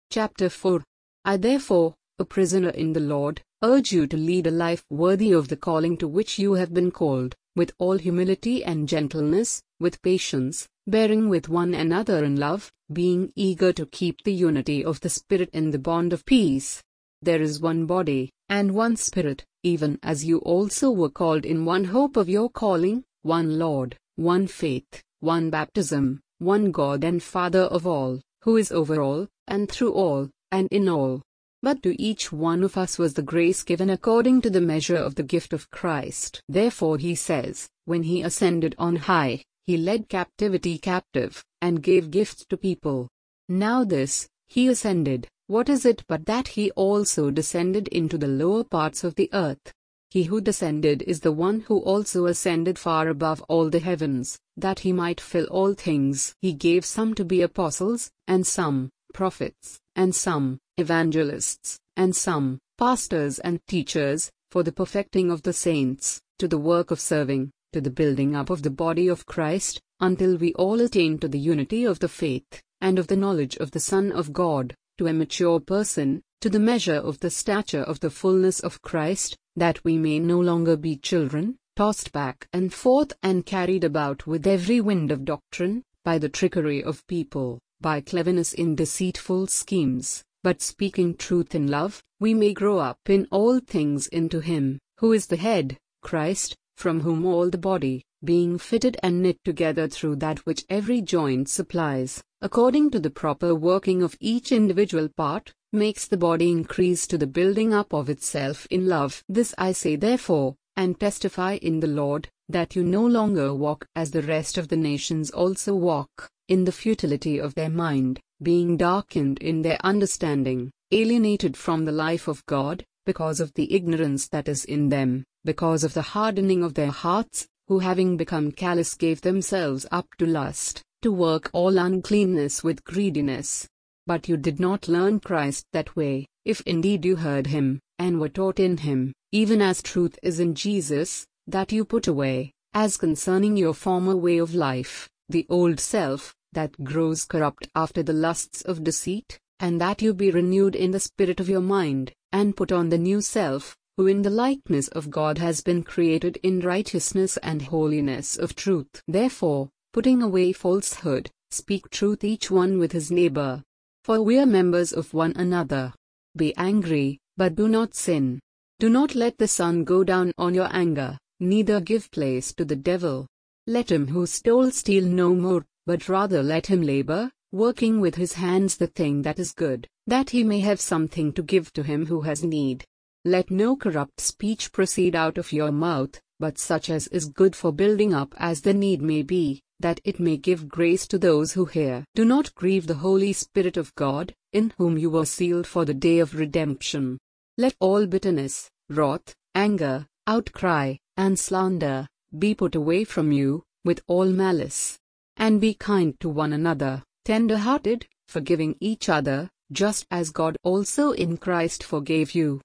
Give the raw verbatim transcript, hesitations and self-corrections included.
Chapter four. I therefore, a prisoner in the Lord, urge you to lead a life worthy of the calling to which you have been called, with all humility and gentleness, with patience, bearing with one another in love, being eager to keep the unity of the Spirit in the bond of peace. There is one body, and one Spirit, even as you also were called in one hope of your calling, one Lord, one faith, one baptism, one God and Father of all, who is over all, and through all, and in all. But to each one of us was the grace given according to the measure of the gift of Christ. Therefore he says, when he ascended on high, he led captivity captive, and gave gifts to people. Now this, he ascended, what is it but that he also descended into the lower parts of the earth? He who descended is the one who also ascended far above all the heavens, that he might fill all things. He gave some to be apostles, and some, prophets, and some, evangelists, and some, pastors and teachers, for the perfecting of the saints, to the work of serving, to the building up of the body of Christ, until we all attain to the unity of the faith, and of the knowledge of the Son of God, to a mature person, to the measure of the stature of the fullness of Christ, that we may no longer be children, tossed back and forth and carried about with every wind of doctrine, by the trickery of people, by cleverness in deceitful schemes, but speaking truth in love, we may grow up in all things into Him, who is the head, Christ, from whom all the body, being fitted and knit together through that which every joint supplies, according to the proper working of each individual part, makes the body increase to the building up of itself in love. This I say therefore, and testify in the Lord, that you no longer walk as the rest of the nations also walk, in the futility of their mind, being darkened in their understanding, alienated from the life of God, because of the ignorance that is in them, because of the hardening of their hearts, who having become callous gave themselves up to lust, to work all uncleanness with greediness. But you did not learn Christ that way, if indeed you heard Him, and were taught in Him, even as truth is in Jesus, that you put away, as concerning your former way of life, the old self, that grows corrupt after the lusts of deceit, and that you be renewed in the spirit of your mind, and put on the new self, who in the likeness of God has been created in righteousness and holiness of truth. Therefore, putting away falsehood, speak truth each one with his neighbor. For we are members of one another. Be angry, but do not sin. Do not let the sun go down on your anger, neither give place to the devil. Let him who stole steal no more, but rather let him labor, working with his hands the thing that is good, that he may have something to give to him who has need. Let no corrupt speech proceed out of your mouth, but such as is good for building up as the need may be, that it may give grace to those who hear. Do not grieve the Holy Spirit of God, in whom you were sealed for the day of redemption. Let all bitterness, wrath, anger, outcry, and slander, be put away from you, with all malice. And be kind to one another, tender-hearted, forgiving each other, just as God also in Christ forgave you.